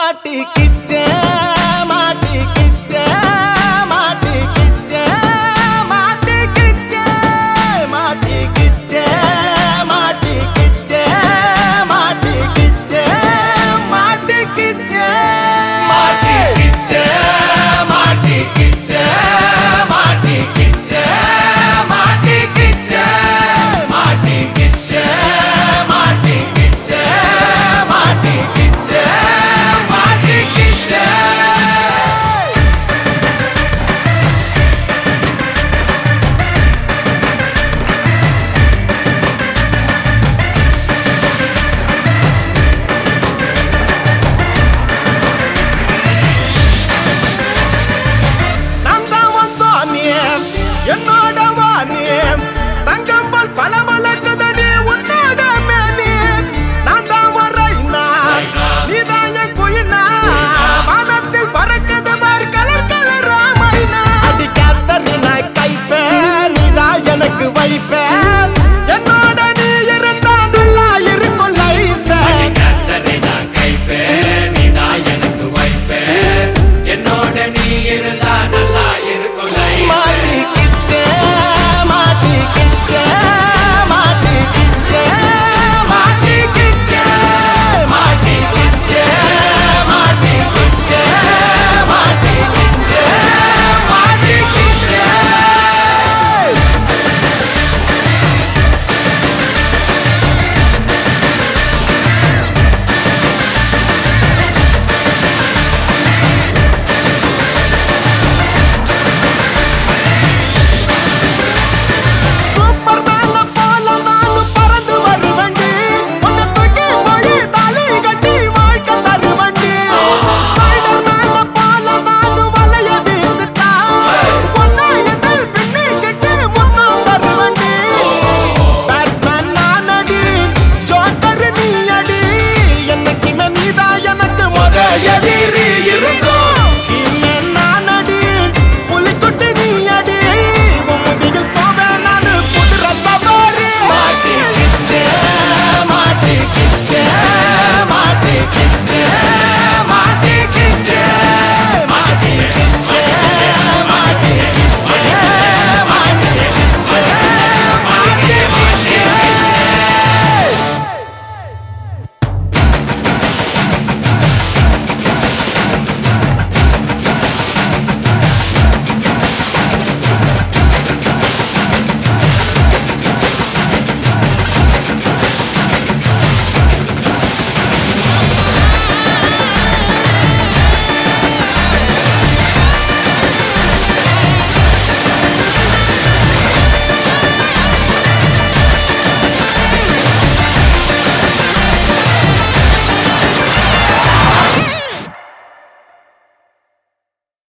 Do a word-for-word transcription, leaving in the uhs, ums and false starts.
மாட்டிக்கிச்சே மாட்டிக்கிச்சே மாட்டிக்கிச்சே மாட்டிக்கிச்சே மாட்டிக்கிச்சே மாட்டிக்கிச்சே மாட்டிக்கிச்சே மாட்டிக்கிச்சே மாட்டிக்கிச்சே மாட்டிக்கிச்சே மாட்டிக்கிச்சே மாட்டிக்கிச்சே மாட்டிக்கிச்சே மாட்டிக்கிச்சே மாட்டிக்கிச்சே மாட்டிக்கிச்சே என்னோட வாணி தங்கம்பல் பலமலக்குதடி உன்னோட மேனி நான் தான் வரைனா நீதான் என் குயினா வானத்தில் பறக்குது பார் கலர் கலர் மைனா அடி கேத்தரினா கைஃபே நீதான் எனக்கு வைஃபே என்னோட நீ இருந்தா நல்லா இருக்கும் லைஃபே அடி கேத்தரினா கைஃபே நீதான் எனக்கு வைஃபே என்னோட நீ இருந்தா நல்லா இருக்கும் லைஃபே மாட்டிக்கிச்சே மாட்டிக்கிச்சே மாட்டிக்கிச்சே மாட்டிக்கிச்சே மாட்டிக்கிச்சே மாட்டிக்கிச்சே மாட்டிக்கிச்சே மாட்டிக்கிச்சே